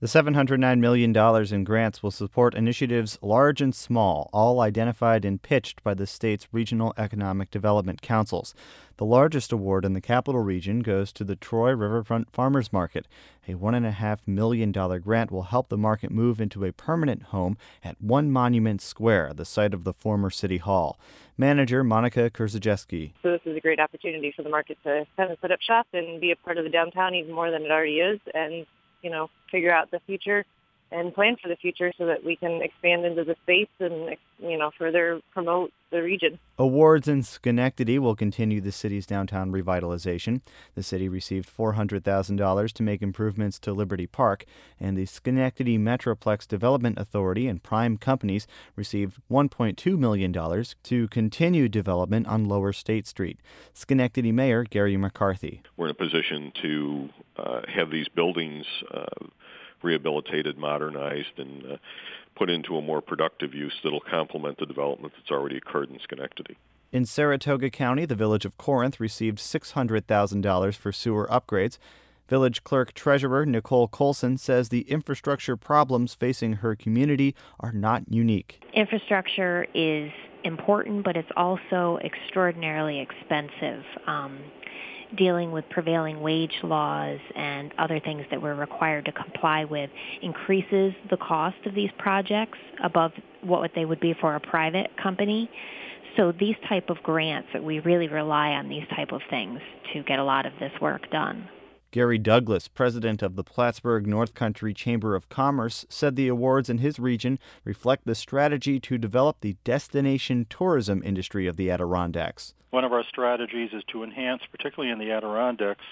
The $709 million in grants will support initiatives large and small, all identified and pitched by the state's regional economic development councils. The largest award in the capital region goes to the Troy Riverfront Farmers Market. A $1.5 million grant will help the market move into a permanent home at One Monument Square, the site of the former City Hall. Manager Monica Kurzajewski. So this is a great opportunity for the market to kind of set up shop and be a part of the downtown even more than it already is, and figure out the future and plan for the future so that we can expand into the space and, further promote the region. Awards in Schenectady will continue the city's downtown revitalization. The city received $400,000 to make improvements to Liberty Park, and the Schenectady Metroplex Development Authority and prime companies received $1.2 million to continue development on Lower State Street. Schenectady Mayor Gary McCarthy. We're in a position to have these buildings rehabilitated, modernized, and put into a more productive use that'll complement the development that's already occurred in Schenectady. In Saratoga County, the village of Corinth received $600,000 for sewer upgrades. Village Clerk Treasurer Nicole Colson says the infrastructure problems facing her community are not unique. Infrastructure is important, but it's also extraordinarily expensive. Dealing with prevailing wage laws and other things that we're required to comply with increases the cost of these projects above what they would be for a private company. So these type of grants, we really rely on these type of things to get a lot of this work done. Gary Douglas, president of the Plattsburgh North Country Chamber of Commerce, said the awards in his region reflect the strategy to develop the destination tourism industry of the Adirondacks. One of our strategies is to enhance, particularly in the Adirondacks,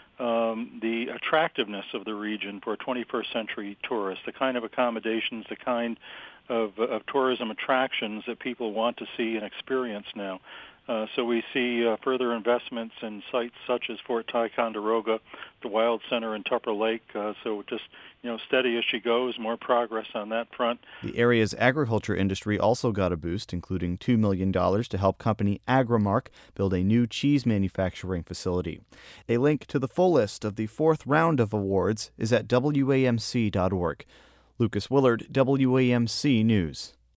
the attractiveness of the region for 21st century tourists, the kind of accommodations, the kind of tourism attractions that people want to see and experience now. So we see further investments in sites such as Fort Ticonderoga, the Wild Center in Tupper Lake. So just, steady as she goes, more progress on that front. The area's agriculture industry also got a boost, including $2 million to help company Agrimark build a new cheese manufacturing facility. A link to the full list of the fourth round of awards is at WAMC.org. Lucas Willard, WAMC News.